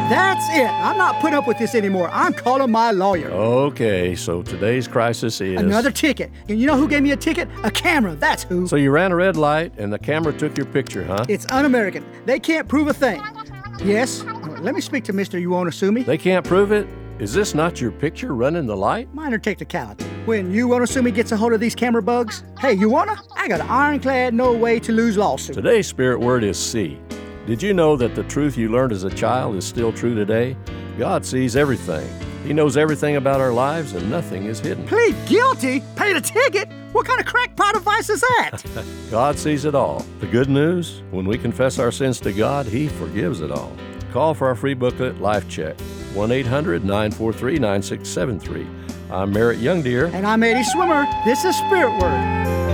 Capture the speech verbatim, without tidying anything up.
That's it. I'm not putting up with this anymore. I'm calling my lawyer. Okay, so today's crisis is... Another ticket. And you know who gave me a ticket? A camera, that's who. So you ran a red light and the camera took your picture, huh? It's un-American. They can't prove a thing. Yes? Let me speak to Mister You Won't Sue Me. They can't prove it? Is this not your picture running the light? Minor technicality. When You Won't Sue Me gets a hold of these camera bugs, hey, you wanna? I got an ironclad, no way to lose lawsuit. Today's spirit word is see. Did you know that the truth you learned as a child is still true today? God sees everything. He knows everything about our lives and nothing is hidden. Plead guilty? Paid a ticket? What kind of crackpot advice is that? God sees it all. The good news, when we confess our sins to God, He forgives it all. Call for our free booklet, Life Check, one eight hundred nine four three nine six seven three. I'm Merritt Youngdeer. And I'm Eddie Swimmer. This is Spirit Word.